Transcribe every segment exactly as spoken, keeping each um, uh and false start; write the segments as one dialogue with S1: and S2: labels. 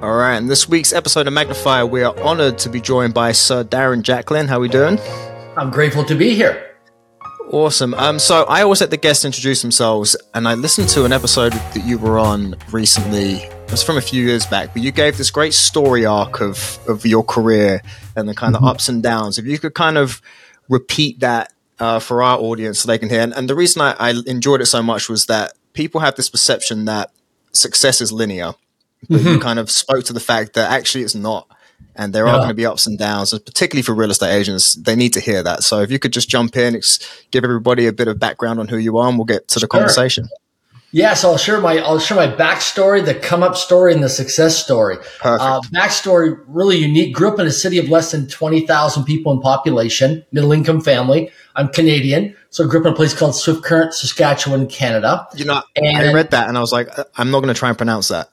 S1: All right, in this week's episode of Magnifier, we are honored to be joined by Sir Darren Jacklin. How are we doing?
S2: I'm grateful to be here.
S1: Awesome. Um, so I always let the guests introduce themselves, and I listened to an episode that you were on recently. It was from a few years back, but you gave this great story arc of, of your career and the kind of mm-hmm. ups and downs. If you could kind of repeat that uh, for our audience so they can hear. And, and the reason I, I enjoyed it so much was that people have this perception that success is linear. But mm-hmm. you kind of spoke to the fact that actually it's not. And there yeah. are going to be ups and downs, and particularly for real estate agents, they need to hear that. So if you could just jump in, ex- give everybody a bit of background on who you are, and we'll get to the sure. conversation.
S2: Yes, I'll share my I'll share my backstory, the come up story, and the success story.
S1: Perfect.
S2: Uh, backstory really unique. Grew up in a city of less than twenty thousand people in population, middle income family. I'm Canadian, so I grew up in a place called Swift Current, Saskatchewan, Canada.
S1: You know, and I read that and I was like, I'm not going to try and pronounce that.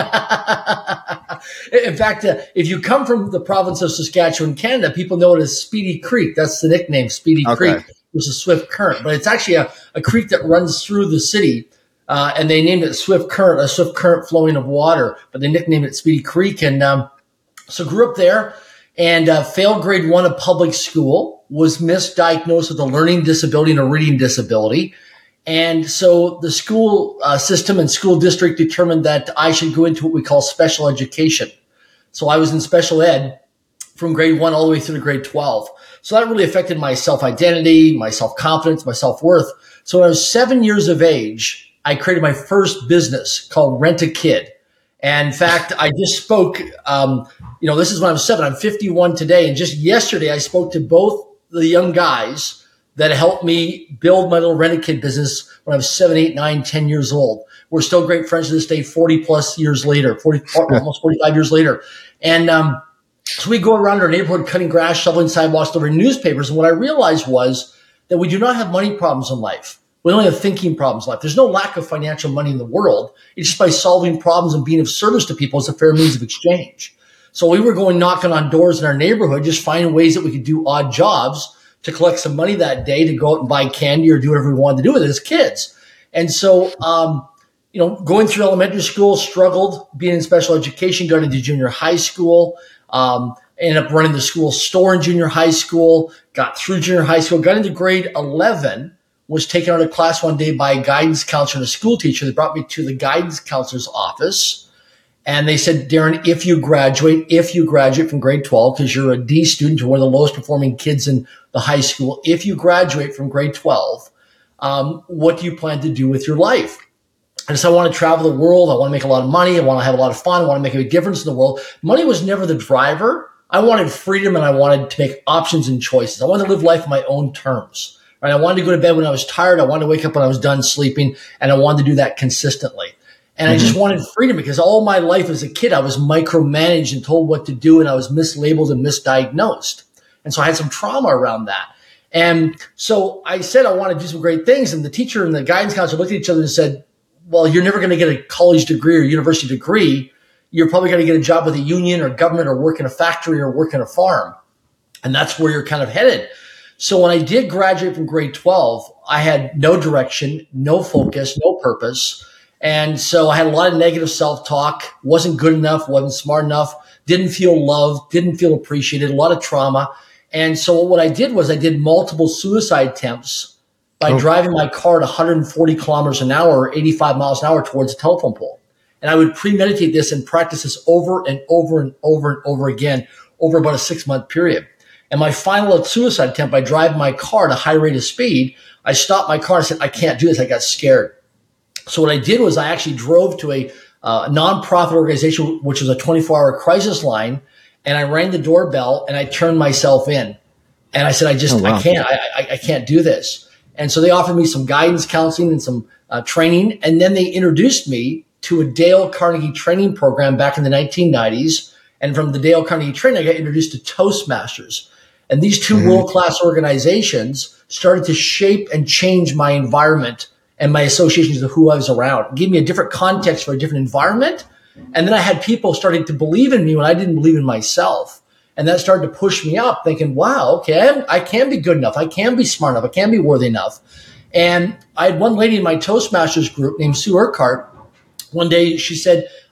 S2: In fact, uh, if you come from the province of Saskatchewan, Canada, people know it as Speedy Creek. That's the nickname, Speedy okay. Creek, which is Swift Current. But it's actually a, a creek that runs through the city, uh, and they named it Swift Current, a swift current flowing of water. But they nicknamed it Speedy Creek. And um, so grew up there and uh, failed grade one of public school, was misdiagnosed with a learning disability and a reading disability. And so the school uh, system and school district determined that I should go into what we call special education. So I was in special ed from grade one all the way through to grade twelve. So that really affected my self-identity, my self-confidence, my self-worth. So when I was seven years of age, I created my first business called Rent a Kid. And in fact, I just spoke, um, you know, this is when I was seven. I'm fifty-one today. And just yesterday, I spoke to both the young guys that helped me build my little Rent-A-Kid business when I was seven, eight, nine, ten years old. We're still great friends to this day, forty plus years later, forty, almost forty-five years later. And um, so we go around our neighborhood cutting grass, shoveling sidewalks, delivering newspapers. And what I realized was that we do not have money problems in life. We only have thinking problems in life. There's no lack of financial money in the world. It's just by solving problems and being of service to people is a fair means of exchange. So we were going knocking on doors in our neighborhood, just finding ways that we could do odd jobs to collect some money that day to go out and buy candy or do whatever we wanted to do with it as kids. And so, um, you know, going through elementary school, struggled, being in special education, got into junior high school, um, ended up running the school store in junior high school, got through junior high school, got into grade eleven, was taken out of class one day by a guidance counselor and a school teacher. They brought me to the guidance counselor's office. And they said, Darren, if you graduate, if you graduate from grade twelve, because you're a D student, you're one of the lowest performing kids in the high school, if you graduate from grade twelve, um, what do you plan to do with your life? And so I want to travel the world. I want to make a lot of money. I want to have a lot of fun. I want to make a big difference in the world. Money was never the driver. I wanted freedom and I wanted to make options and choices. I wanted to live life on my own terms. Right? I wanted to go to bed when I was tired. I wanted to wake up when I was done sleeping, and I wanted to do that consistently. And mm-hmm. I just wanted freedom because all my life as a kid, I was micromanaged and told what to do, and I was mislabeled and misdiagnosed. And so I had some trauma around that. And so I said I want to do some great things. And the teacher and the guidance counselor looked at each other and said, well, you're never going to get a college degree or university degree. You're probably going to get a job with a union or government or work in a factory or work in a farm. And that's where you're kind of headed. So when I did graduate from grade twelve, I had no direction, no focus, no purpose. And so I had a lot of negative self-talk, wasn't good enough, wasn't smart enough, didn't feel loved, didn't feel appreciated, a lot of trauma. And so what I did was I did multiple suicide attempts by oh. driving my car at one hundred forty kilometers an hour, or eighty-five miles an hour towards a telephone pole. And I would premeditate this and practice this over and over and over and over again over about a six-month period. And my final suicide attempt, by driving my car at a high rate of speed, I stopped my car and said, I can't do this. I got scared. So what I did was I actually drove to a uh, nonprofit organization, which was a twenty-four hour crisis line, and I rang the doorbell and I turned myself in. And I said, I just, oh, wow. I can't, I, I, I can't do this. And so they offered me some guidance counseling and some uh, training. And then they introduced me to a Dale Carnegie training program back in the nineteen nineties. And from the Dale Carnegie training, I got introduced to Toastmasters. And these two mm-hmm. world-class organizations started to shape and change my environment and my associations of who I was around. It gave me a different context for a different environment. And then I had people starting to believe in me when I didn't believe in myself. And that started to push me up, thinking, wow, okay, I, am, I can be good enough. I can be smart enough. I can be worthy enough. And I had one lady in my Toastmasters group named Sue Urquhart. One day she said,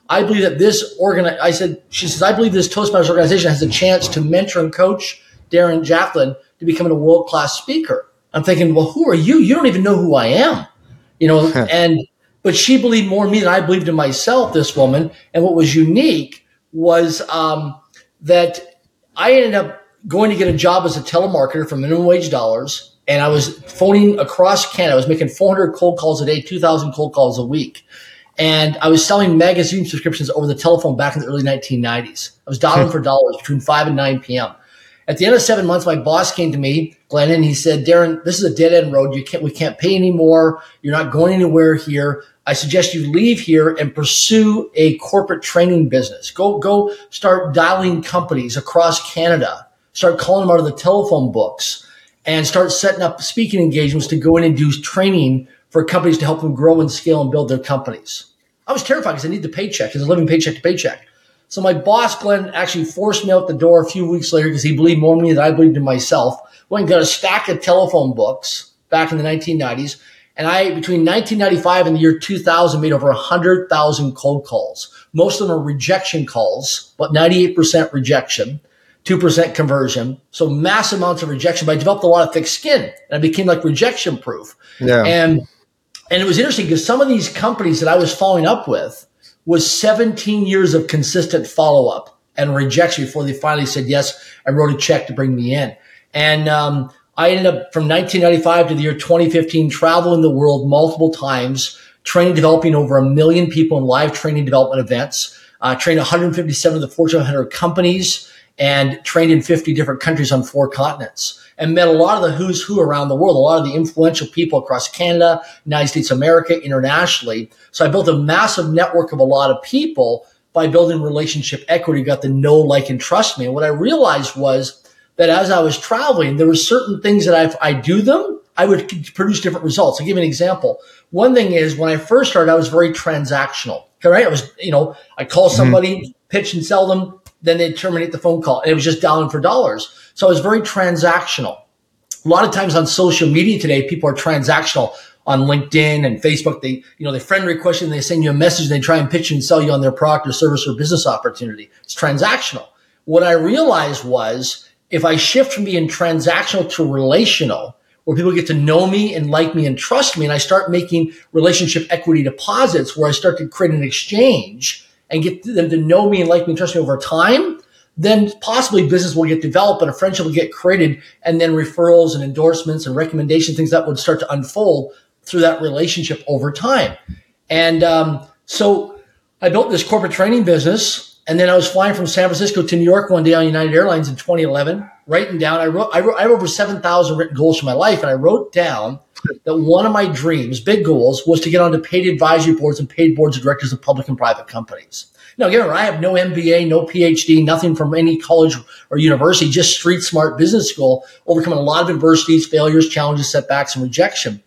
S2: I believe that this organ, I said, she says, I believe this Toastmasters organization has a chance to mentor and coach Darren Jacklin to becoming a world-class speaker. I'm thinking, well, who are you? You don't even know who I am, you know, and, but she believed more in me than I believed in myself, this woman. And what was unique was um, that I ended up going to get a job as a telemarketer for minimum wage dollars. And I was phoning across Canada. I was making four hundred cold calls a day, two thousand cold calls a week. And I was selling magazine subscriptions over the telephone back in the early nineteen nineties. I was dialing for dollars between five and nine p.m. At the end of seven months, my boss came to me, Glenn, and he said, Darren, this is a dead end road. You can't, we can't pay anymore. You're not going anywhere here. I suggest you leave here and pursue a corporate training business. Go, go start dialing companies across Canada. Start calling them out of the telephone books and start setting up speaking engagements to go in and do training for companies to help them grow and scale and build their companies. I was terrified because I need the paycheck, because I'm living paycheck to paycheck. So my boss, Glenn, actually forced me out the door a few weeks later because he believed more in me than I believed in myself. Went and got a stack of telephone books back in the nineteen nineties. And I, between nineteen ninety-five and the year two thousand, made over one hundred thousand cold calls. Most of them are rejection calls, but ninety-eight percent rejection, two percent conversion. So mass amounts of rejection. But I developed a lot of thick skin and I became like rejection proof.
S1: Yeah.
S2: And, and it was interesting because some of these companies that I was following up with was seventeen years of consistent follow-up and rejection before they finally said yes and wrote a check to bring me in. And um, I ended up from nineteen ninety-five to the year twenty fifteen traveling the world multiple times, training, developing over a million people in live training development events, uh, trained one hundred fifty-seven of the Fortune one hundred companies, and trained in fifty different countries on four continents, and met a lot of the who's who around the world, a lot of the influential people across Canada, United States of America, internationally. So I built a massive network of a lot of people by building relationship equity, got to know, like, and trust me. And what I realized was that as I was traveling, there were certain things that if I do them, I would produce different results. I'll give you an example. One thing is when I first started, I was very transactional. Right? I was, you know, I call somebody, mm-hmm. pitch and sell them, then they'd terminate the phone call. And it was just dialing for dollars. So I was very transactional. A lot of times on social media today, people are transactional on LinkedIn and Facebook. They, you know, they friend request and they send you a message and they try and pitch and sell you on their product or service or business opportunity. It's transactional. What I realized was if I shift from being transactional to relational, where people get to know me and like me and trust me, and I start making relationship equity deposits where I start to create an exchange and get them to know me and like me and trust me over time, then possibly business will get developed and a friendship will get created, and then referrals and endorsements and recommendations, things that would start to unfold through that relationship over time. And um, so I built this corporate training business, and then I was flying from San Francisco to New York one day on United Airlines in twenty eleven, writing down, I wrote, I wrote, I have over seven thousand written goals for my life, and I wrote down that one of my dreams, big goals, was to get onto paid advisory boards and paid boards of directors of public and private companies. Now, again, I have no M B A, no P H D, nothing from any college or university, just street smart business school, overcoming a lot of adversities, failures, challenges, setbacks, and rejection.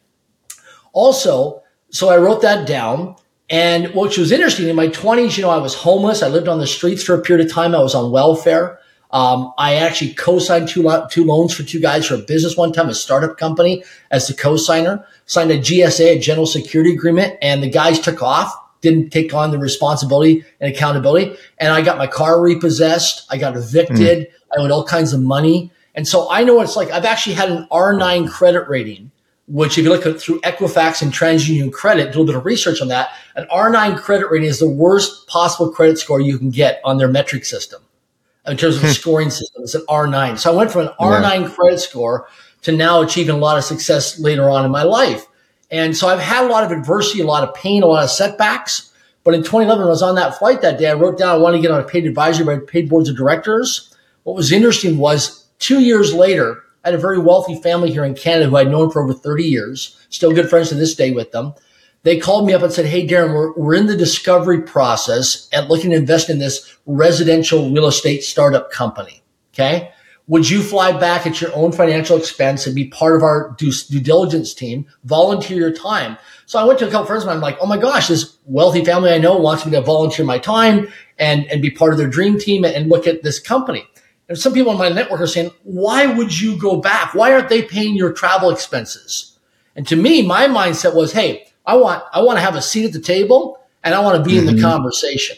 S2: Also, so I wrote that down. And which was interesting, in my twenties, you know, I was homeless. I lived on the streets for a period of time. I was on welfare. Um, I actually co-signed two, lo- two loans for two guys for a business one time, a startup company, as the co-signer. Signed a G S A, a general security agreement, and the guys took off. Didn't take on the responsibility and accountability. And I got my car repossessed. I got evicted. Mm. I owed all kinds of money. And so I know what it's like. I've actually had an R nine credit rating, which if you look at through Equifax and TransUnion Credit, do a little bit of research on that. An R nine credit rating is the worst possible credit score you can get on their metric system. In terms of the scoring system, it's an R nine. So I went from an R nine yeah. credit score to now achieving a lot of success later on in my life. And so I've had a lot of adversity, a lot of pain, a lot of setbacks. But in twenty eleven, when I was on that flight that day, I wrote down I wanted to get on a paid advisory by paid boards of directors. What was interesting was two years later, I had a very wealthy family here in Canada who I'd known for over thirty years, still good friends to this day with them. They called me up and said, hey, Darren, we're, we're in the discovery process and looking to invest in this residential real estate startup company. Okay. Would you fly back at your own financial expense and be part of our due, due diligence team, volunteer your time? So I went to a couple friends of mine. I'm like, oh my gosh, this wealthy family I know wants me to volunteer my time and, and be part of their dream team and, and look at this company. And some people in my network are saying, why would you go back? Why aren't they paying your travel expenses? And to me, my mindset was, hey, I want, I want to have a seat at the table and I want to be mm-hmm. in the conversation.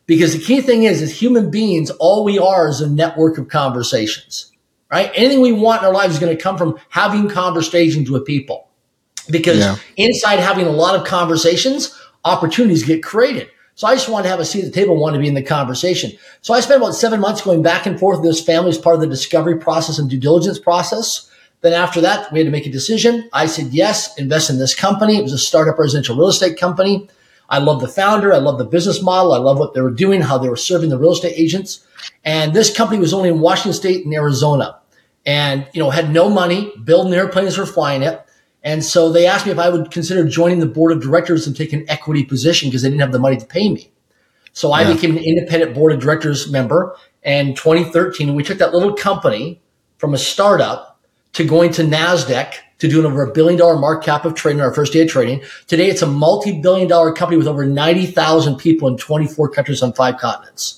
S2: Because the key thing is, as human beings, all we are is a network of conversations, right? Anything we want in our lives is going to come from having conversations with people. Because yeah. inside having a lot of conversations, opportunities get created. So I just wanted to have a seat at the table, wanted to be in the conversation. So I spent about seven months going back and forth with this family as part of the discovery process and due diligence process. Then after that, we had to make a decision. I said, yes, invest in this company. It was a startup residential real estate company. I love the founder. I love the business model. I love what they were doing, how they were serving the real estate agents. And this company was only in Washington State and Arizona, and, you know, had no money, building airplanes for flying it. And so they asked me if I would consider joining the board of directors and take an equity position because they didn't have the money to pay me. So I yeah. became an independent board of directors member. And in twenty thirteen, we took that little company from a startup to going to NASDAQ to doing over a billion dollar market cap of trading, our first day of trading. Today, it's a multi-billion dollar company with over ninety thousand people in twenty-four countries on five continents.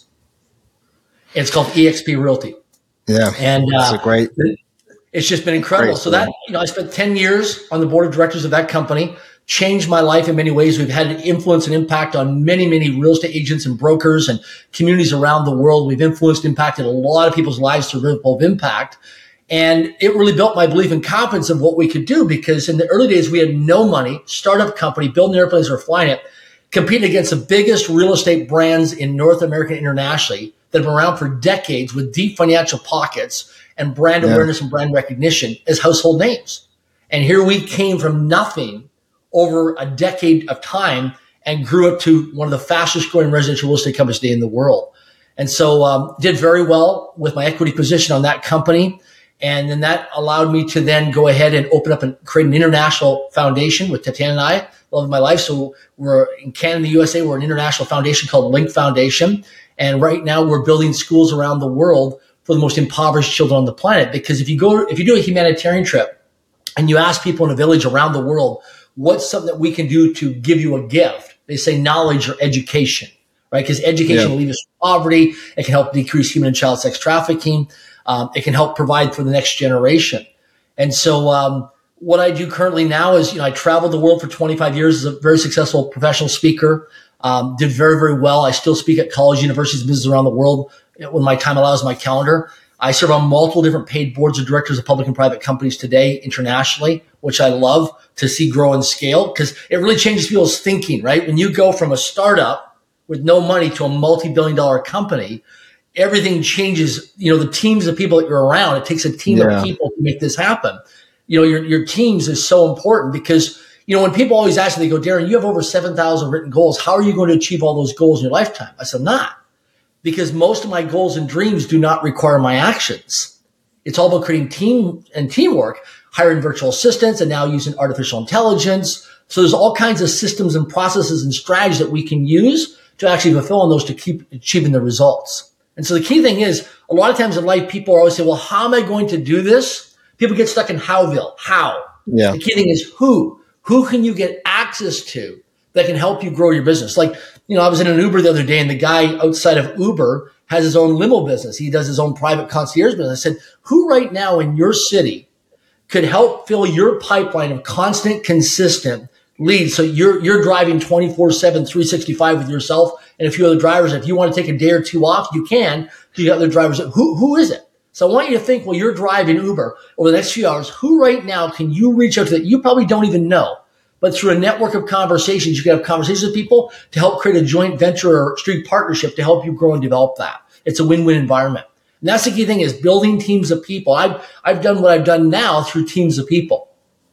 S2: It's called E X P Realty.
S1: Yeah.
S2: And
S1: that's
S2: uh,
S1: a great.
S2: It's just been incredible. Great. So that, you know, I spent ten years on the board of directors of that company, changed my life in many ways. We've had an influence and impact on many, many real estate agents and brokers and communities around the world. We've influenced, impacted a lot of people's lives through ripple of impact. And it really built my belief and confidence of what we could do, because in the early days, we had no money, startup company, building airplanes or flying it, competing against the biggest real estate brands in North America internationally that have been around for decades with deep financial pockets and brand yeah. awareness and brand recognition as household names. And here we came from nothing over a decade of time and grew up to one of the fastest growing residential real estate companies today in the world. And so um, did very well with my equity position on that company. And then that allowed me to then go ahead and open up and create an international foundation with Tatiana and I, love of my life. So we're in Canada, U S A, we're an international foundation called Link Foundation. And right now we're building schools around the world for the most impoverished children on the planet. Because if you go, if you do a humanitarian trip and you ask people in a village around the world, what's something that we can do to give you a gift? They say knowledge or education, right? Because education yeah. will lead us to poverty. It can help decrease human and child sex trafficking. Um, it can help provide for the next generation. And so um, what I do currently now is, you know, I traveled the world for twenty-five years as a very successful professional speaker, um, did very, very well. I still speak at college, universities, and businesses around the world when my time allows, my calendar. I serve on multiple different paid boards of directors of public and private companies today internationally, which I love to see grow and scale, because it really changes people's thinking, right? When you go from a startup with no money to a multi-billion dollar company, everything changes. You know, the teams of people that you're around, it takes a team yeah. of people to make this happen. You know, your, your teams is so important because, you know, when people always ask me, they go, Darren, you have over seven thousand written goals. How are you going to achieve all those goals in your lifetime? I said, not. Because most of my goals and dreams do not require my actions. It's all about creating team and teamwork, hiring virtual assistants, and now using artificial intelligence. So there's all kinds of systems and processes and strategies that we can use to actually fulfill on those to keep achieving the results. And so the key thing is, a lot of times in life, people always say, well, how am I going to do this? People get stuck in howville. How?
S1: Yeah.
S2: The key thing is who? Who can you get access to that can help you grow your business? Like, you know, I was in an Uber the other day, and the guy outside of Uber has his own limo business. He does his own private concierge business. I said, who right now in your city could help fill your pipeline of constant, consistent leads? So you're, you're driving twenty-four seven, three sixty-five with yourself and a few other drivers. If you want to take a day or two off, you can. You got other drivers. Who, who is it? So I want you to think, while you're driving Uber over the next few hours, who right now can you reach out to that you probably don't even know? But through a network of conversations, you can have conversations with people to help create a joint venture or street partnership to help you grow and develop that. It's a win-win environment. And that's the key thing, is building teams of people. I've, I've done what I've done now through teams of people.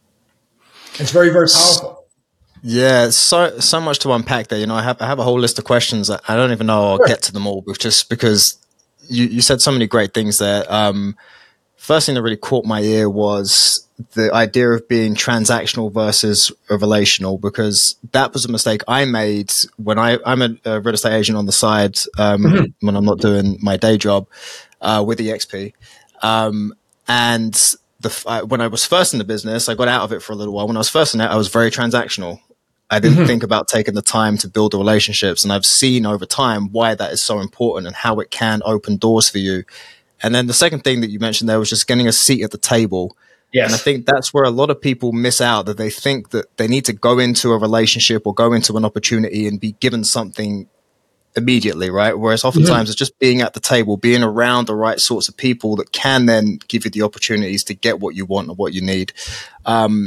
S2: It's very, very powerful.
S1: Yeah, so so much to unpack there. You know, I have I have a whole list of questions. I don't even know I'll sure. get to them all, but just because you, you said so many great things there. Um, first thing that really caught my ear was the idea of being transactional versus relational, because that was a mistake I made when I, I'm a, a real estate agent on the side, um, mm-hmm. when I'm not doing my day job, uh, with E X P. Um, and the, uh, when I was first in the business, I got out of it for a little while. When I was first in it, I was very transactional. I didn't mm-hmm. think about taking the time to build the relationships. And I've seen over time why that is so important and how it can open doors for you. And then the second thing that you mentioned there was just getting a seat at the table.
S2: Yes.
S1: And I think that's where a lot of people miss out, that they think that they need to go into a relationship or go into an opportunity and be given something immediately, right? Whereas oftentimes mm-hmm. it's just being at the table, being around the right sorts of people that can then give you the opportunities to get what you want and what you need. Um,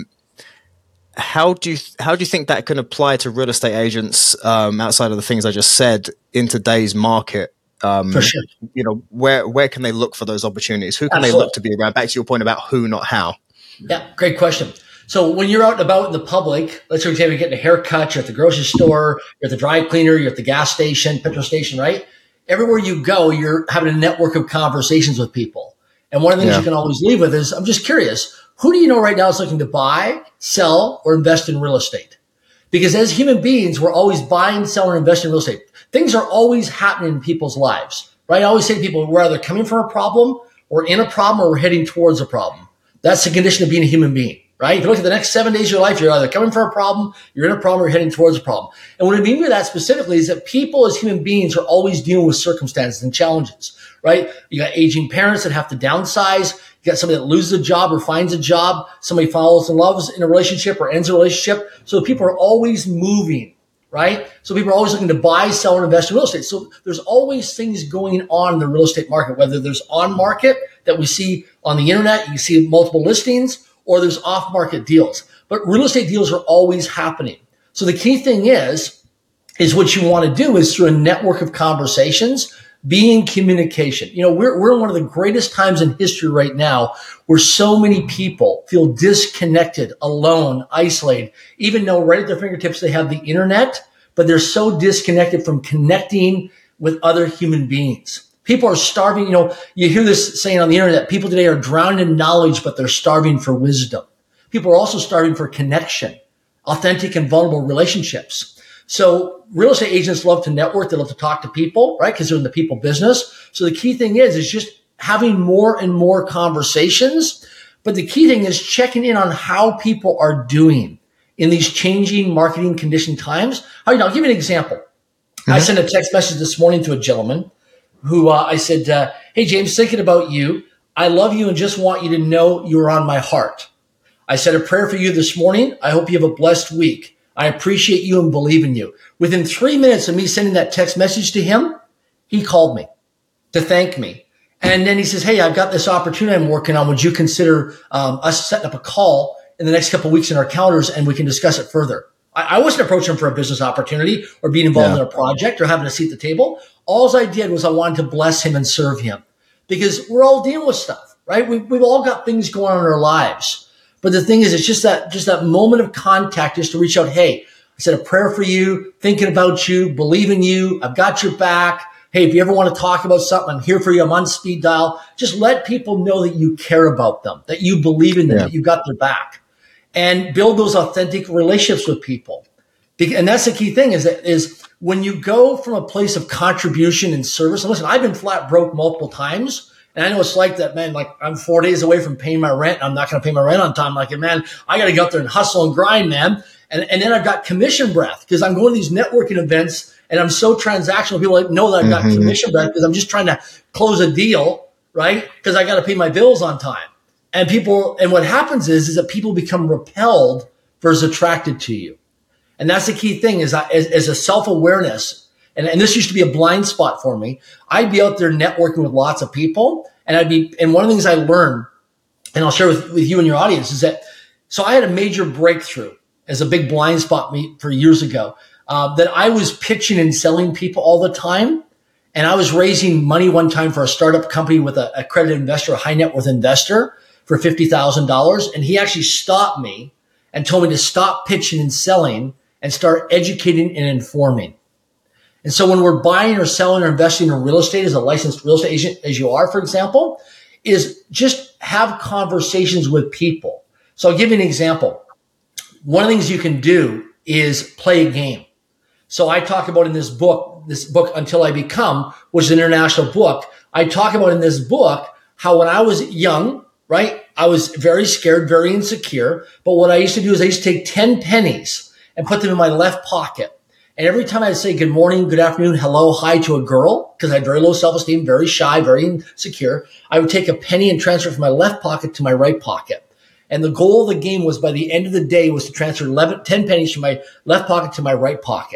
S1: how do you how do you think that can apply to real estate agents um, outside of the things I just said in today's market? Um,
S2: for sure.
S1: You know, where where can they look for those opportunities? Who can
S2: Absolutely.
S1: they look to be around? Back to your point about who, not how.
S2: Yeah, great question. So when you're out and about in the public, let's say you're getting a haircut, you're at the grocery store, you're at the dry cleaner, you're at the gas station, petrol station, right? Everywhere you go, you're having a network of conversations with people. And one of the things yeah. you can always leave with is, I'm just curious, who do you know right now is looking to buy, sell, or invest in real estate? Because as human beings, we're always buying, selling, or investing in real estate. Things are always happening in people's lives, right? I always say to people, we're either coming from a problem, we're in a problem, or we're heading towards a problem. That's the condition of being a human being, right? If you look at the next seven days of your life, you're either coming from a problem, you're in a problem, or you're heading towards a problem. And what I mean by that specifically is that people as human beings are always dealing with circumstances and challenges, right? You got aging parents that have to downsize. You got somebody that loses a job or finds a job. Somebody falls in love in a relationship or ends a relationship. So people are always moving, right? So people are always looking to buy, sell, and invest in real estate. So there's always things going on in the real estate market, whether there's on market that we see on the internet, you see multiple listings, or there's off market deals. But real estate deals are always happening. So the key thing is, is what you want to do is through a network of conversations, be in communication. You know, we're, we're in one of the greatest times in history right now where so many people feel disconnected, alone, isolated, even though right at their fingertips they have the internet, but they're so disconnected from connecting with other human beings. People are starving. You know, you hear this saying on the internet, people today are drowning in knowledge, but they're starving for wisdom. People are also starving for connection, authentic and vulnerable relationships. So real estate agents love to network. They love to talk to people, right? Because they're in the people business. So the key thing is, is just having more and more conversations. But the key thing is checking in on how people are doing in these changing marketing condition times. How, you know, I'll give you an example. Mm-hmm. I sent a text message this morning to a gentleman who uh, I said, uh, hey, James, thinking about you. I love you and just want you to know you're on my heart. I said a prayer for you this morning. I hope you have a blessed week. I appreciate you and believe in you. Within three minutes of me sending that text message to him, he called me to thank me. And then he says, hey, I've got this opportunity I'm working on. Would you consider um, us setting up a call in the next couple of weeks in our calendars and we can discuss it further? I, I wasn't approaching him for a business opportunity or being involved yeah. in a project or having a seat at the table. All I did was I wanted to bless him and serve him because we're all dealing with stuff, right? We, we've all got things going on in our lives. But the thing is, it's just that, just that moment of contact just to reach out. Hey, I said a prayer for you, thinking about you, believe in you. I've got your back. Hey, if you ever want to talk about something, I'm here for you. I'm on speed dial. Just let people know that you care about them, that you believe in them, yeah. that you got their back, and build those authentic relationships with people. And that's the key thing is that is when you go from a place of contribution and service. And listen, I've been flat broke multiple times. And I know it's like that, man, like I'm four days away from paying my rent. I'm not going to pay my rent on time. Like, man, I got to get out there and hustle and grind, man. And, and then I've got commission breath because I'm going to these networking events and I'm so transactional. People like know that I've got mm-hmm. commission breath because I'm just trying to close a deal, right? Because I got to pay my bills on time. And people, and what happens is, is that people become repelled versus attracted to you. And that's the key thing is that as, as a self-awareness, and, and this used to be a blind spot for me. I'd be out there networking with lots of people and I'd be, and one of the things I learned, and I'll share with, with you and your audience is that, so I had a major breakthrough as a big blind spot me for years ago, uh, that I was pitching and selling people all the time. And I was raising money one time for a startup company with a accredited investor, a high net worth investor for fifty thousand dollars. And he actually stopped me and told me to stop pitching and selling and start educating and informing. And so when we're buying or selling or investing in real estate as a licensed real estate agent, as you are, for example, is just have conversations with people. So I'll give you an example. One of the things you can do is play a game. So I talk about in this book, this book, Until I Become, which is an international book. I talk about in this book how when I was young, right, I was very scared, very insecure. But what I used to do is I used to take ten pennies and put them in my left pocket. And every time I'd say good morning, good afternoon, hello, hi to a girl, because I had very low self-esteem, very shy, very insecure, I would take a penny and transfer it from my left pocket to my right pocket. And the goal of the game was by the end of the day was to transfer eleven, ten pennies from my left pocket to my right pocket.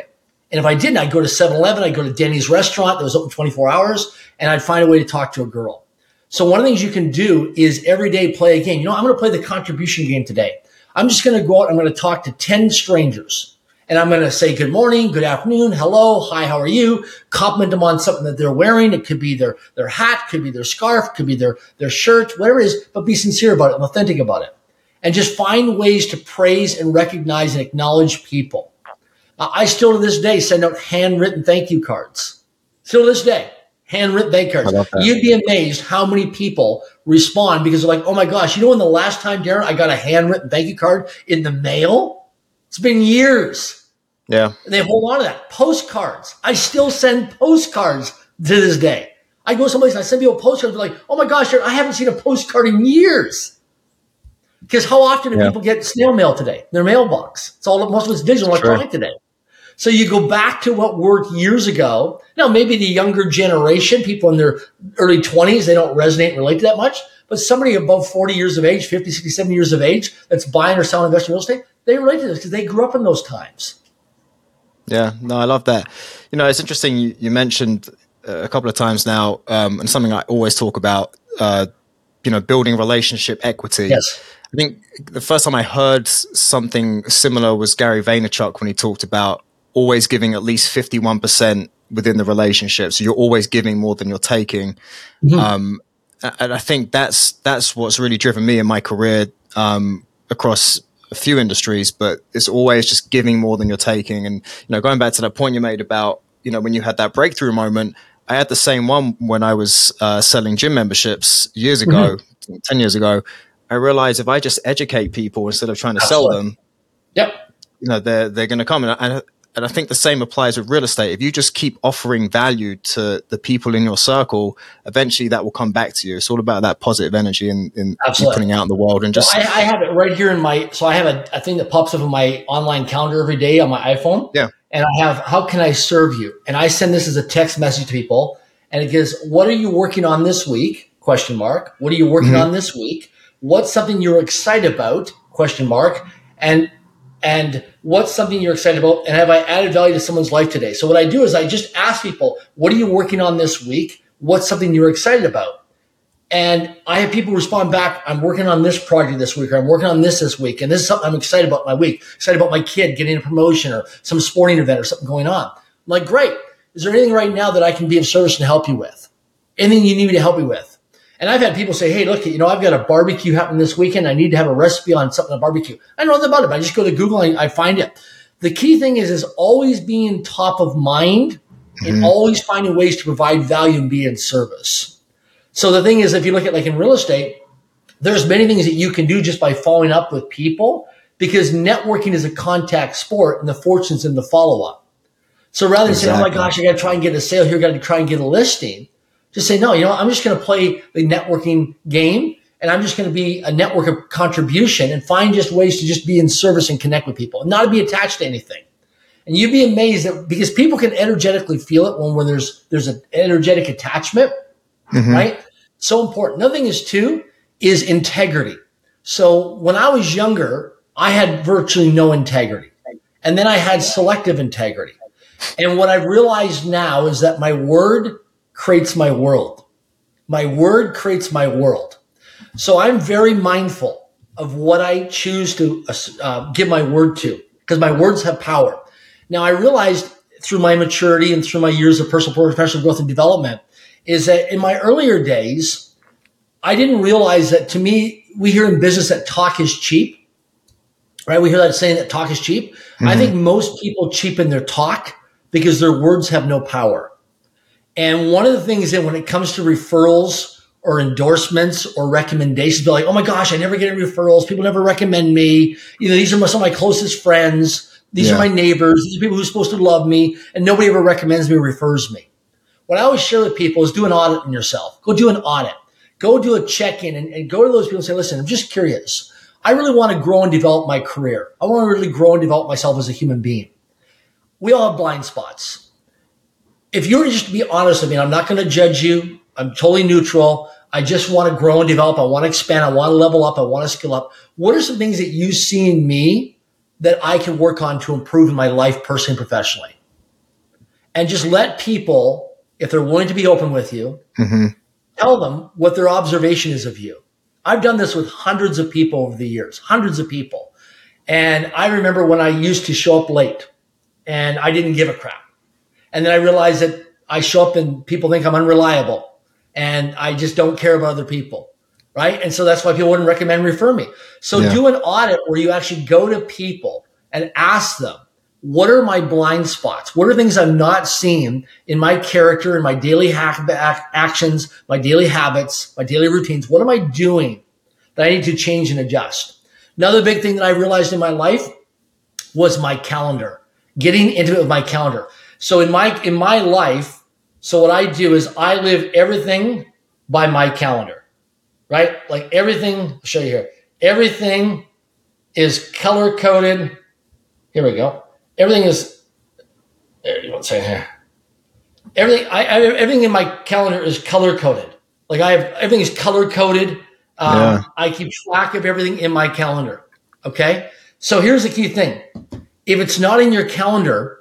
S2: And if I didn't, I'd go to seven eleven, I'd go to Denny's restaurant that was open twenty-four hours, and I'd find a way to talk to a girl. So one of the things you can do is every day play a game. You know, I'm going to play the contribution game today. I'm just going to go out, I'm going to talk to ten strangers. And I'm going to say good morning, good afternoon, hello, hi, how are you? Compliment them on something that they're wearing. It could be their, their hat, could be their scarf, could be their, their shirt, whatever it is, but be sincere about it and authentic about it. And just find ways to praise and recognize and acknowledge people. Uh, I still to this day send out handwritten thank you cards. Still to this day, handwritten thank you cards. You'd be amazed how many people respond because they're like, oh my gosh, you know when the last time, Darren, I got a handwritten thank you card in the mail? It's been years.
S1: Yeah.
S2: And they hold on to that. Postcards. I still send postcards to this day. I go someplace and I send people postcards. They're like, oh my gosh, I haven't seen a postcard in years. Because how often do yeah. people get snail mail today? Their mailbox. It's all, most of it's digital electronic today. So you go back to what worked years ago. Now, maybe the younger generation, people in their early twenties, they don't resonate and relate to that much. But somebody above forty years of age, fifty, sixty, seventy years of age, that's buying or selling investing in real estate, they relate to this because they grew up in those times.
S1: Yeah, no, I love that. You know, it's interesting. You, you mentioned uh, a couple of times now, um, and something I always talk about, uh, you know, building relationship equity.
S2: Yes.
S1: I think the first time I heard something similar was Gary Vaynerchuk when he talked about always giving at least fifty-one percent within the relationship. So you're always giving more than you're taking. Mm-hmm. Um, and I think that's, that's what's really driven me in my career, um, across a few industries, but it's always just giving more than you're taking. And, you know, going back to that point you made about, you know, when you had that breakthrough moment, I had the same one when I was uh, selling gym memberships years ago, mm-hmm. ten years ago. I realized if I just educate people instead of trying to Absolutely. sell them,
S2: yep,
S1: you know, they're, they're going to come. And, and, and I think the same applies with real estate. If you just keep offering value to the people in your circle, eventually that will come back to you. It's all about that positive energy and, and putting out in the world. And just,
S2: well, I, I have it right here in my, so I have a, a thing that pops up in my online calendar every day on my iPhone.
S1: Yeah.
S2: And I have, how can I serve you? And I send this as a text message to people. And it gives, what are you working on this week? Question mark. What are you working mm-hmm. on this week? What's something you're excited about? Question mark. And, and what's something you're excited about? And have I added value to someone's life today? So what I do is I just ask people, what are you working on this week? What's something you're excited about? And I have people respond back, I'm working on this project this week, or I'm working on this this week. And this is something I'm excited about my week, excited about my kid getting a promotion or some sporting event or something going on. I'm like, great. Is there anything right now that I can be of service and help you with? Anything you need me to help you with? And I've had people say, hey, look, you know, I've got a barbecue happening this weekend. I need to have a recipe on something on barbecue. I know nothing about it, but I just go to Google and I find it. The key thing is, is always being top of mind mm-hmm. and always finding ways to provide value and be in service. So the thing is, if you look at like in real estate, there's many things that you can do just by following up with people because networking is a contact sport and the fortune's in the follow-up. So rather than exactly. saying, oh my gosh, I got to try and get a sale here, got to try and get a listing. Just say, no, you know, I'm just going to play the networking game and I'm just going to be a network of contribution and find just ways to just be in service and connect with people and not to be attached to anything. And you'd be amazed that because people can energetically feel it when, when there's, there's an energetic attachment, mm-hmm. right? So important. Another thing is too, is integrity. So when I was younger, I had virtually no integrity. And then I had selective integrity. And what I've realized now is that my word creates my world. My word creates my world. So I'm very mindful of what I choose to uh, give my word to because my words have power. Now I realized through my maturity and through my years of personal professional growth and development is that in my earlier days, I didn't realize that to me, we hear in business that talk is cheap, right? We hear that saying that talk is cheap. Mm-hmm. I think most people cheapen their talk because their words have no power. And one of the things that when it comes to referrals or endorsements or recommendations, they're like, oh my gosh, I never get any referrals. People never recommend me. You know, these are some of my closest friends. These yeah. are my neighbors. These are people who are supposed to love me. And nobody ever recommends me or refers me. What I always share with people is do an audit on yourself. Go do an audit. Go do a check-in and, and go to those people and say, listen, I'm just curious. I really want to grow and develop my career. I want to really grow and develop myself as a human being. We all have blind spots. If you were just to be honest with me, I'm not going to judge you. I'm totally neutral. I just want to grow and develop. I want to expand. I want to level up. I want to skill up. What are some things that you see in me that I can work on to improve in my life personally and professionally? and just let people, if they're willing to be open with you,
S1: mm-hmm.
S2: tell them what their observation is of you. I've done this with hundreds of people over the years, hundreds of people. And I remember when I used to show up late and I didn't give a crap. And then I realized that I show up and people think I'm unreliable and I just don't care about other people. Right. And so that's why people wouldn't recommend refer me. So yeah. do an audit where you actually go to people and ask them, what are my blind spots? What are things I'm not seeing in my character, in my daily hack actions, my daily habits, my daily routines? What am I doing that I need to change and adjust? Another big thing that I realized in my life was my calendar, getting into it with my calendar. So in my, in my life, so what I do is I live everything by my calendar, right? Like everything, I'll show you here. Everything is color coded. Here we go. Everything is, there you want to say here. Everything, I, I, everything in my calendar is color coded. Like I have, everything is color coded. Um, yeah. I keep track of everything in my calendar. Okay. So here's the key thing. If it's not in your calendar,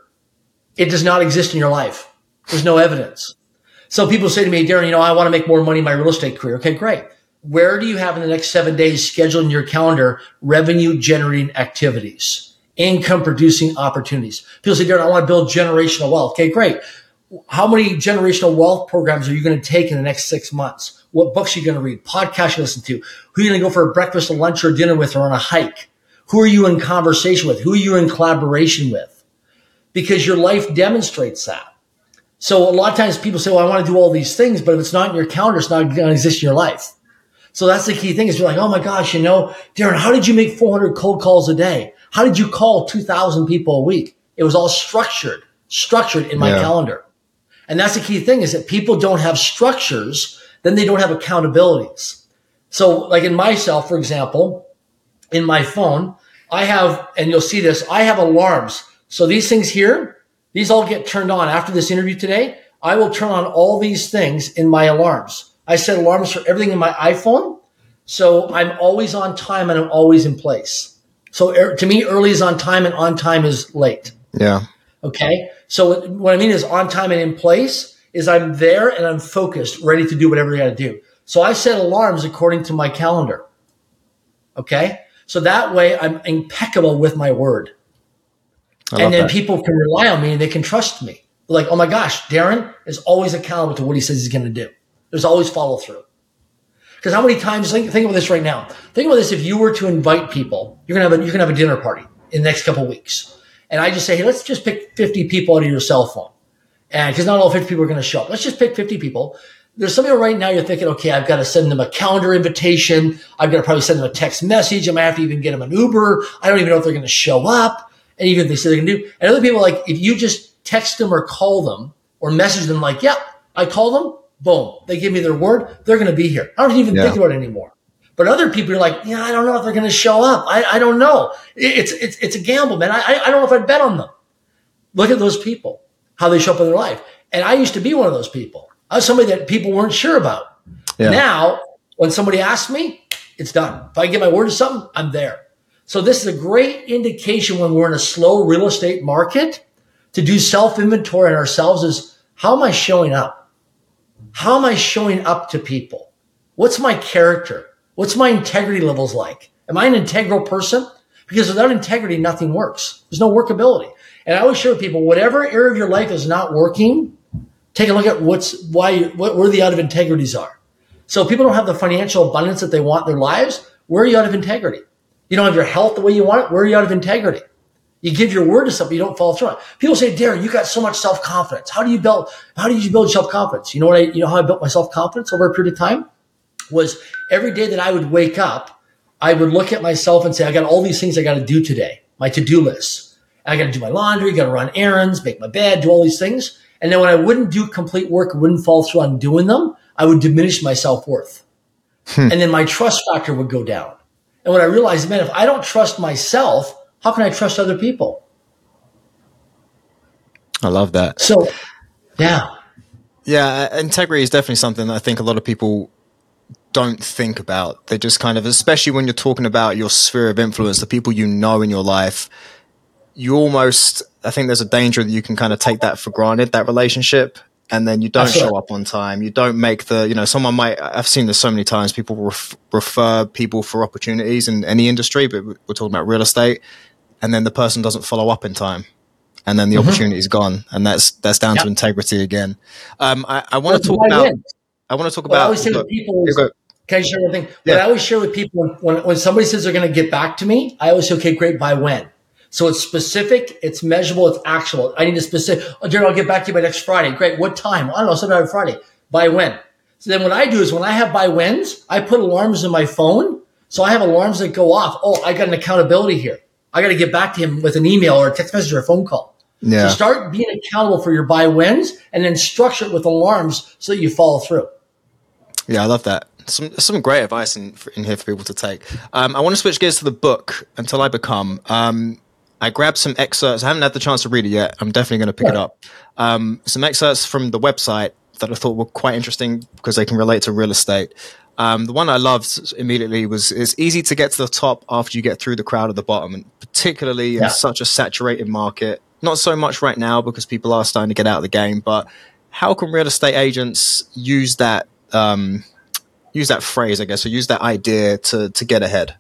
S2: it does not exist in your life. There's no evidence. So people say to me, Darren, you know, I want to make more money in my real estate career. Okay, great. Where do you have in the next seven days scheduled in your calendar revenue generating activities, income producing opportunities? People say, Darren, I want to build generational wealth. Okay, great. How many generational wealth programs are you going to take in the next six months? What books are you going to read? Podcasts you listen to? Who are you going to go for a breakfast, a lunch, or dinner with, or on a hike? Who are you in conversation with? Who are you in collaboration with? Because your life demonstrates that. So a lot of times people say, well, I want to do all these things, but if it's not in your calendar, it's not going to exist in your life. So that's the key thing is you're like, oh my gosh, you know, Darren, how did you make four hundred cold calls a day? How did you call two thousand people a week? It was all structured, structured in my yeah. calendar. And that's the key thing is that people don't have structures, then they don't have accountabilities. So like in myself, for example, in my phone, I have, and you'll see this, I have alarms. So these things here, these all get turned on after this interview today. I will turn on all these things in my alarms. I set alarms for everything in my iPhone. So I'm always on time and I'm always in place. So er, to me, early is on time and on time is late.
S1: Yeah.
S2: Okay. So what I mean is on time and in place is I'm there and I'm focused, ready to do whatever I got to do. So I set alarms according to my calendar. Okay. So that way I'm impeccable with my word. And then that. People can rely on me and they can trust me. They're like, oh my gosh, Darren is always accountable to what he says he's going to do. There's always follow through. Because how many times, think, think about this right now. Think about this. If you were to invite people, you're going to have a, you're going to have a dinner party in the next couple of weeks. And I just say, hey, let's just pick fifty people out of your cell phone. And because not all fifty people are going to show up. Let's just pick fifty people. There's some people right now you're thinking, okay, I've got to send them a calendar invitation. I've got to probably send them a text message. I might have to even get them an Uber. I don't even know if they're going to show up. And even if they say they're going to do. And other people, like, if you just text them or call them or message them like, yeah, I call them, boom, they give me their word, they're going to be here. I don't even yeah. think about it anymore. But other people are like, yeah, I don't know if they're going to show up. I, I don't know. It's, it's, it's a gamble, man. I, I don't know if I'd bet on them. Look at those people, how they show up in their life. And I used to be one of those people. I was somebody that people weren't sure about. Yeah. Now, when somebody asks me, it's done. If I give my word to something, I'm there. So this is a great indication when we're in a slow real estate market to do self-inventory on ourselves is how am I showing up? How am I showing up to people? What's my character? What's my integrity levels like? Am I an integral person? Because without integrity, nothing works. There's no workability. And I always share with people, whatever area of your life is not working, take a look at what's why what, where the out of integrities are. So people don't have the financial abundance that they want in their lives. Where are you out of integrity? You don't have your health the way you want it. Where are you out of integrity? You give your word to something, you don't follow through on it. People say, Darren, you got so much self-confidence. How do you build, how did you build self-confidence? You know what I, you know how I built my self-confidence over a period of time? Was every day that I would wake up, I would look at myself and say, I got all these things I got to do today. My to-do list. I got to do my laundry, got to run errands, make my bed, do all these things. And then when I wouldn't do complete work, wouldn't follow through on doing them, I would diminish my self-worth. Hmm. And then my trust factor would go down. And when I realized, man, if I don't trust myself, how can I trust other people?
S1: I love that.
S2: So, yeah.
S1: Yeah, integrity is definitely something that I think a lot of people don't think about. They just kind of, especially when you're talking about your sphere of influence, the people you know in your life, you almost, I think there's a danger that you can kind of take that for granted, that relationship, and then you don't show up on time. You don't make the, you know, someone might, I've seen this so many times, people ref, refer people for opportunities in any industry, but we're talking about real estate, and then the person doesn't follow up in time. And then the mm-hmm. opportunity is gone, and that's that's down yep. to integrity again. Um, I, I want to talk about. Win. I want to talk
S2: what
S1: about.
S2: I always say with people is, can I share one thing? Yeah. What I always share with people when when somebody says they're going to get back to me, I always say, okay, great, by when? So it's specific, it's measurable, it's actual. I need a specific. Oh, Darren, I'll get back to you by next Friday. Great, what time? I don't know, sometime Friday. By when? So then what I do is when I have by whens, I put alarms in my phone. So I have alarms that go off. Oh, I got an accountability here. I got to get back to him with an email or a text message or a phone call. Yeah. So start being accountable for your buy wins and then structure it with alarms so that you follow through.
S1: Yeah, I love that. Some some great advice in, in here for people to take. Um, I want to switch gears to the book, Until I Become. Um, I grabbed some excerpts. I haven't had the chance to read it yet. I'm definitely going to pick yeah. it up. Um, some excerpts from the website that I thought were quite interesting because they can relate to real estate. Um, the one I loved immediately was, it's easy to get to the top after you get through the crowd at the bottom, and particularly in yeah. such a saturated market. Not so much right now because people are starting to get out of the game, but how can real estate agents use that um, use that phrase, I guess, or use that idea to to get ahead?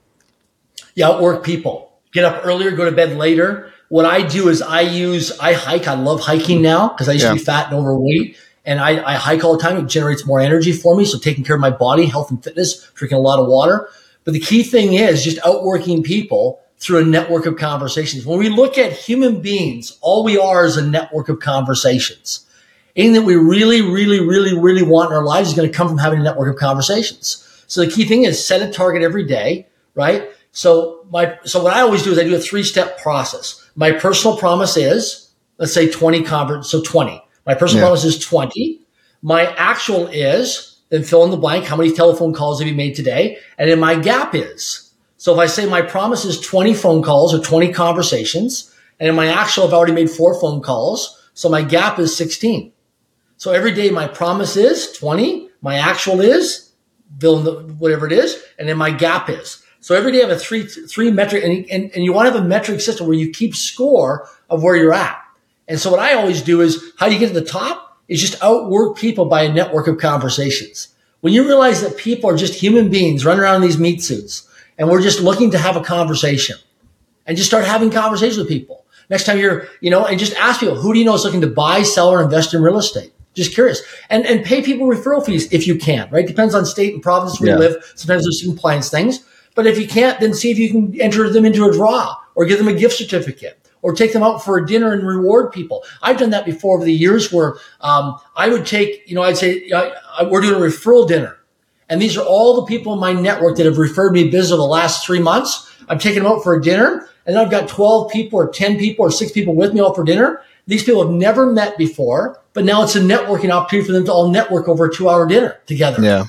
S2: Yeah, outwork people. Get up earlier, go to bed later. What I do is I use, I hike. I love hiking now because I used yeah. to be fat and overweight. And I, I hike all the time. It generates more energy for me. So taking care of my body, health and fitness, drinking a lot of water. But the key thing is just outworking people through a network of conversations. When we look at human beings, all we are is a network of conversations. Anything that we really, really, really, really want in our lives is going to come from having a network of conversations. So the key thing is set a target every day, right? So my, so what I always do is I do a three-step process. My personal promise is, let's say twenty conversations, so twenty. My personal yeah. promise is twenty. My actual is, then fill in the blank, how many telephone calls have you made today? And then my gap is, so if I say my promise is twenty phone calls or twenty conversations, and in my actual, I've already made four phone calls, so my gap is sixteen. So every day my promise is twenty, my actual is, fill in the, whatever it is, and then my gap is. So every day I have a three, three metric, and, and, and you want to have a metric system where you keep score of where you're at. And so what I always do is, how do you get to the top? Is just outwork people by a network of conversations. When you realize that people are just human beings running around in these meat suits, and we're just looking to have a conversation, and just start having conversations with people. Next time you're, you know, and just ask people, who do you know is looking to buy, sell, or invest in real estate? Just curious. And and pay people referral fees if you can, right? Depends on state and province where yeah. you live. Sometimes there's compliance things. But if you can't, then see if you can enter them into a draw or give them a gift certificate or take them out for a dinner and reward people. I've done that before over the years where um, I would take, you know, I'd say, uh, we're doing a referral dinner. And these are all the people in my network that have referred me business over the last three months. I'm taking them out for a dinner, and then I've got twelve people or ten people or six people with me all for dinner. These people have never met before, but now it's a networking opportunity for them to all network over a two-hour dinner together. Yeah.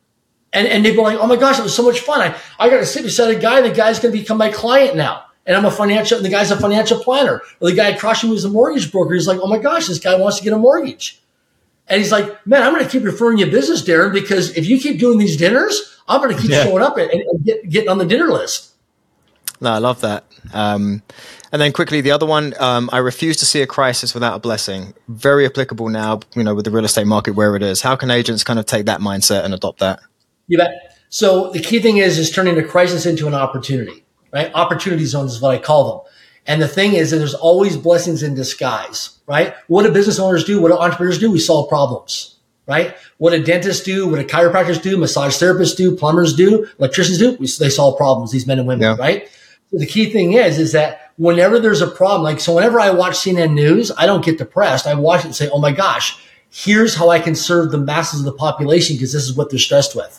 S2: And and they'd be like, oh my gosh, it was so much fun. I, I got to sit beside a guy, the guy's going to become my client now. And I'm a financial, and the guy's a financial planner. Or the guy across from me was a mortgage broker. He's like, oh my gosh, this guy wants to get a mortgage. And he's like, man, I'm going to keep referring you business, Darren, because if you keep doing these dinners, I'm going to keep yeah. showing up and, and get, getting on the dinner list.
S1: No, I love that. Um, and then quickly, the other one, um, I refuse to see a crisis without a blessing. Very applicable now, you know, with the real estate market where it is. How can agents kind of take that mindset and adopt that?
S2: You bet. So the key thing is, is turning a crisis into an opportunity, right? Opportunity zones is what I call them. And the thing is that there's always blessings in disguise, right? What do business owners do? What do entrepreneurs do? We solve problems, right? What do dentists do? What do chiropractors do? Massage therapists do? Plumbers do? Electricians do? We, they solve problems, these men and women, yeah. right? So the key thing is, is that whenever there's a problem, like, so whenever I watch C N N News, I don't get depressed. I watch it and say, oh my gosh, here's how I can serve the masses of the population because this is what they're stressed with.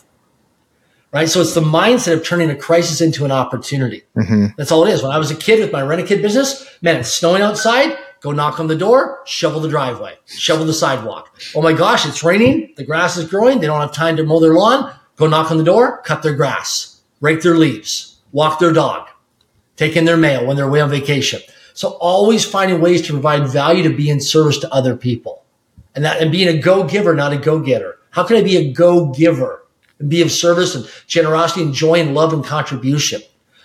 S2: Right. So it's the mindset of turning a crisis into an opportunity. Mm-hmm. That's all it is. When I was a kid with my rent-a-kid business, man, it's snowing outside. Go knock on the door, shovel the driveway, shovel the sidewalk. Oh my gosh, it's raining. The grass is growing. They don't have time to mow their lawn. Go knock on the door, cut their grass, rake their leaves, walk their dog, take in their mail when they're away on vacation. So always finding ways to provide value to be in service to other people. And that, and being a go-giver, not a go-getter. How can I be a go-giver? And be of service and generosity and joy and love and contribution.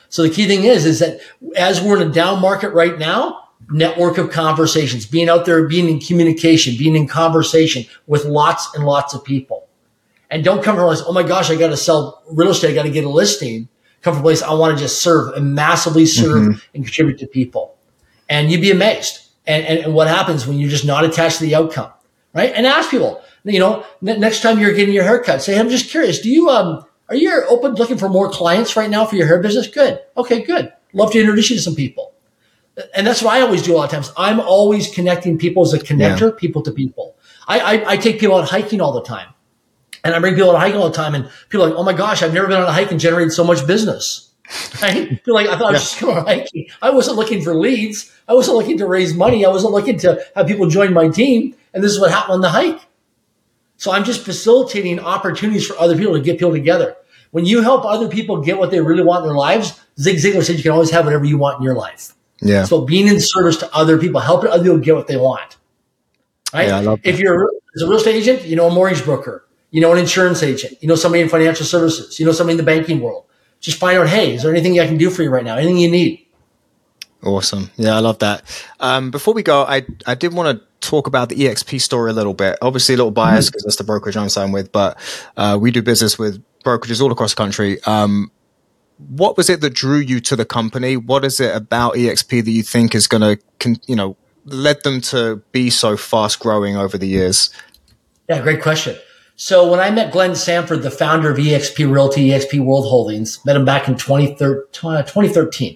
S2: So the key thing is, is that as we're in a down market right now, network of conversations, being out there, being in communication, being in conversation with lots and lots of people. And don't come from a place, oh my gosh, I got to sell real estate. I got to get a listing. Come from a place, I want to just serve and massively serve mm-hmm. and contribute to people. And you'd be amazed. And, and, and what happens when you're just not attached to the outcome, right? And ask people, you know, n- next time you're getting your haircut, say, I'm just curious, do you, um, are you open looking for more clients right now for your hair business? Good. Okay, good. Love to introduce you to some people. And that's what I always do a lot of times. I'm always connecting people as a connector, yeah. people to people. I, I, I take people out hiking all the time. And I bring people out hiking all the time. And people are like, oh my gosh, I've never been on a hike and generated so much business. Right? Feel like I thought I was just going hiking. I wasn't looking for leads. I wasn't looking to raise money. I wasn't looking to have people join my team. And this is what happened on the hike. So I'm just facilitating opportunities for other people to get people together. When you help other people get what they really want in their lives, Zig Ziglar said you can always have whatever you want in your life.
S1: Yeah.
S2: So being in service to other people, helping other people get what they want. Right?
S1: Yeah, I love that.
S2: If you're as a real estate agent, you know a mortgage broker, you know an insurance agent, you know somebody in financial services, you know somebody in the banking world. Just find out, hey, is there anything I can do for you right now? Anything you need?
S1: Awesome. Yeah, I love that. Um, before we go, I I did want to talk about the E X P story a little bit. Obviously, a little biased because mm-hmm. that's the brokerage I'm signed with, but uh, we do business with brokerages all across the country. Um, what was it that drew you to the company? What is it about E X P that you think is going to, you know, led them to be so fast growing over the years?
S2: Yeah, great question. So when I met Glenn Sanford, the founder of E X P Realty, E X P World Holdings, met him back in twenty thirteen.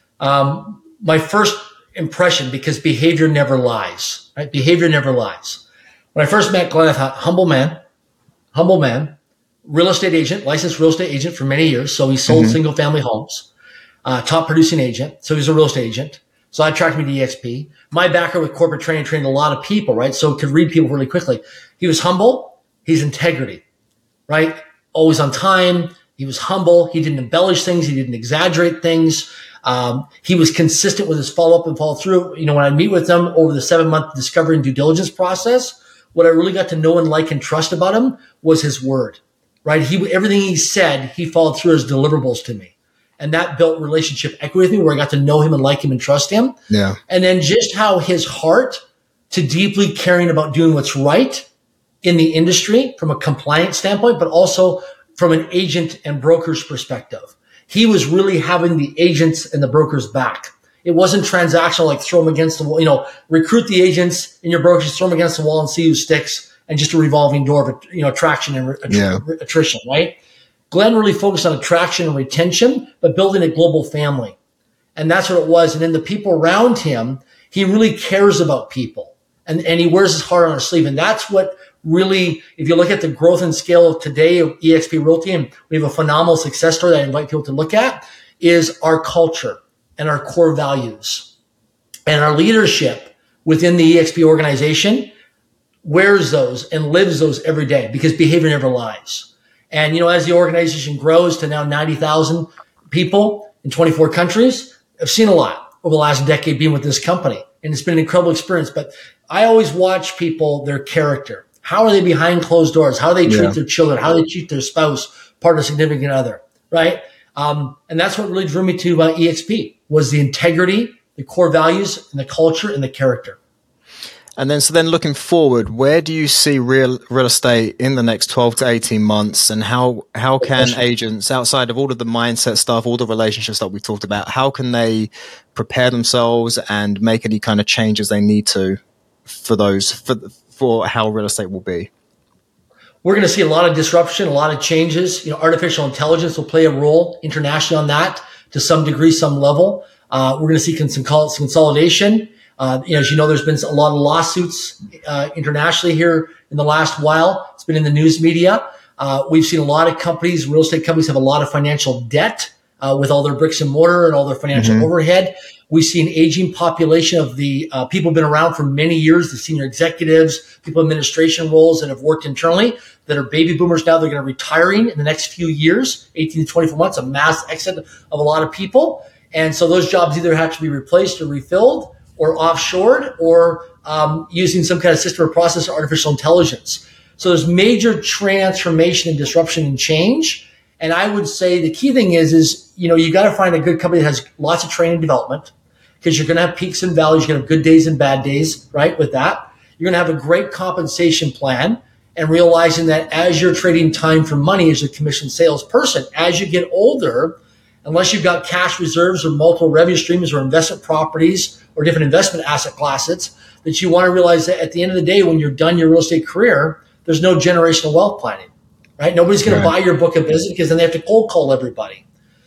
S2: Um, my first impression, because behavior never lies, right? Behavior never lies. When I first met Glenn, I thought, humble man, humble man, real estate agent, licensed real estate agent for many years. So he sold mm-hmm. single family homes, uh, top producing agent. So he's a real estate agent. So that attracted me to E X P. My background with corporate training, trained a lot of people, right? So could read people really quickly. He was humble. He's integrity, right? Always on time. He was humble. He didn't embellish things. He didn't exaggerate things. Um, he was consistent with his follow-up and follow-through. You know, when I meet with him over the seven-month discovery and due diligence process, what I really got to know and like and trust about him was his word, right? He, everything he said, he followed through as deliverables to me. And that built relationship equity with me where I got to know him and like him and trust him.
S1: Yeah.
S2: And then just how his heart to deeply caring about doing what's right in the industry from a compliance standpoint, but also from an agent and broker's perspective. He was really having the agents and the brokers back. It wasn't transactional, like throw them against the wall, you know, recruit the agents and your brokers, throw them against the wall and see who sticks, and just a revolving door of, you know, attraction and att- yeah. attrition, right? Glenn really focused on attraction and retention, but building a global family. And that's what it was. And then the people around him, he really cares about people, and, and he wears his heart on his sleeve. And that's what really, if you look at the growth and scale of today of E X P Realty, and we have a phenomenal success story that I invite people to look at, is our culture and our core values. And our leadership within the E X P organization wears those and lives those every day, because behavior never lies. And, you know, as the organization grows to now ninety thousand people in twenty-four countries, I've seen a lot over the last decade being with this company, and it's been an incredible experience. But I always watch people, their character. How are they behind closed doors? How do they treat yeah. their children? How do they treat their spouse, partner, significant other, right? Um, and that's what really drew me to uh, E X P, was the integrity, the core values, and the culture and the character.
S1: And then, so then looking forward, where do you see real real estate in the next twelve to eighteen months? And how, how can agents, outside of all of the mindset stuff, all the relationships that we talked about, how can they prepare themselves and make any kind of changes they need to for those, for, for how real estate will be?
S2: We're going to see a lot of disruption, a lot of changes. You know, artificial intelligence will play a role internationally on that to some degree, some level. Uh, we're going to see some consolidation. Uh, you know, as you know, there's been a lot of lawsuits uh, internationally here in the last while. It's been in the news media. Uh, we've seen a lot of companies, real estate companies, have a lot of financial debt uh, with all their bricks and mortar and all their financial mm-hmm. overhead. We've seen aging population of the uh, people who've been around for many years, the senior executives, people in administration roles that have worked internally, that are baby boomers now. They're going to be retiring in the next few years, eighteen to twenty-four months, a mass exit of a lot of people. And so those jobs either have to be replaced or refilled, or offshored, or um, using some kind of system or process or artificial intelligence. So there's major transformation and disruption and change. And I would say the key thing is, is, you know, you got to find a good company that has lots of training and development, because you're going to have peaks and valleys. You're going to have good days and bad days, right? With that, you're going to have a great compensation plan, and realizing that as you're trading time for money as a commission salesperson, as you get older, unless you've got cash reserves or multiple revenue streams or investment properties or different investment asset classes, that you want to realize that at the end of the day, when you're done your real estate career, there's no generational wealth planning, right? Nobody's going to buy your book of business, because then they have to cold call everybody.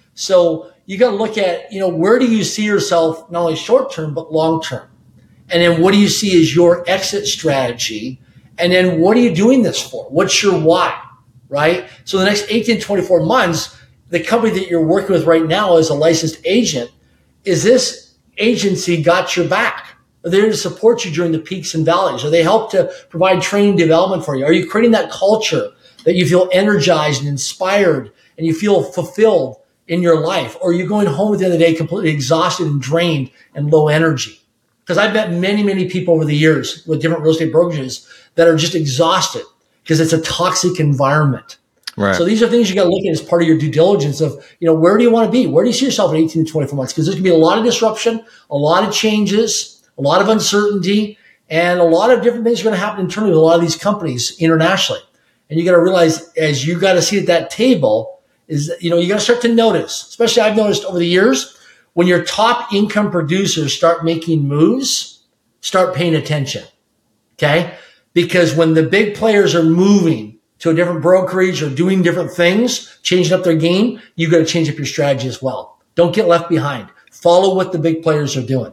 S2: So you got to look at, you know, where do you see yourself, not only short term, but long term? And then what do you see as your exit strategy? And then what are you doing this for? What's your why, right? So the next eighteen to twenty-four months, the company that you're working with right now as a licensed agent, is this agency got your back? Are they there to support you during the peaks and valleys? Are they help to provide training development for you? Are you creating that culture that you feel energized and inspired and you feel fulfilled in your life? Or are you going home at the end of the day completely exhausted and drained and low energy? Because I've met many, many people over the years with different real estate brokerages that are just exhausted because it's a toxic environment.
S1: Right.
S2: So these are things you got to look at as part of your due diligence of, you know, where do you want to be? Where do you see yourself in eighteen to twenty-four months? Because there's going to be a lot of disruption, a lot of changes, a lot of uncertainty, and a lot of different things are going to happen internally with a lot of these companies internationally. And you got to realize, as you got to sit at that table, is that, you know, you got to start to notice, especially I've noticed over the years, when your top income producers start making moves, start paying attention. Okay? Because when the big players are moving to a different brokerage or doing different things, changing up their game, you got to change up your strategy as well. Don't get left behind. Follow what the big players are doing.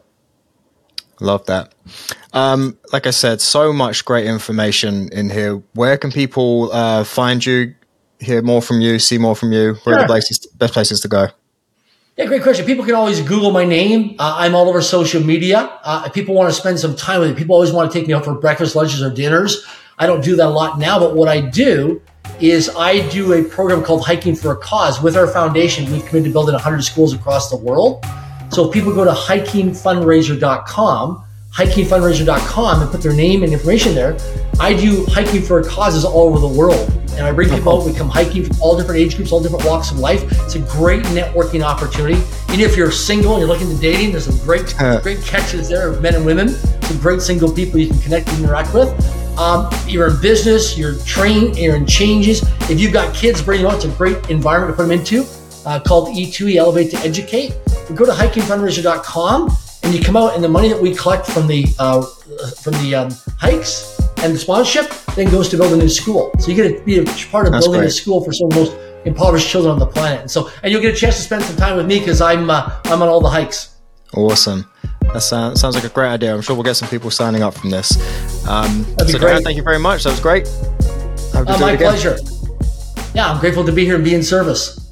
S1: Love that. Um, like I said, so much great information in here. Where can people uh, find you, hear more from you, see more from you? Where sure. are the places, best places to go?
S2: Yeah, great question. People can always Google my name. Uh, I'm all over social media. Uh, if people want to spend some time with me, people always want to take me out for breakfast, lunches, or dinners. I don't do that a lot now, but what I do is I do a program called Hiking for a Cause. With our foundation, we've committed to building one hundred schools across the world. So if people go to hiking fundraiser dot com, hiking fundraiser dot com, and put their name and information there, I do hiking for causes all over the world. And I bring people out, we come hiking from all different age groups, all different walks of life. It's a great networking opportunity. Even if you're single and you're looking to dating, there's some great, uh, great catches there of men and women, some great single people you can connect and interact with. Um, you're in business, you're trained, you're in changes. If you've got kids, bring them out. It's a great environment to put them into, uh, called E two E, Elevate to Educate. We go to hiking fundraiser dot com and you come out, and the money that we collect from the uh, from the um, hikes and the sponsorship then goes to build a new school. So you get to be a part of That's building great. a school for some of the most impoverished children on the planet. And so, and you'll get a chance to spend some time with me because I'm uh, I'm on all the hikes.
S1: Awesome. That sounds, sounds like a great idea. I'm sure we'll get some people signing up from this. Um,
S2: That'd be
S1: so,
S2: great.
S1: Darren, thank you very much. That was great.
S2: Uh, my pleasure. Yeah, I'm grateful to be here and be in service.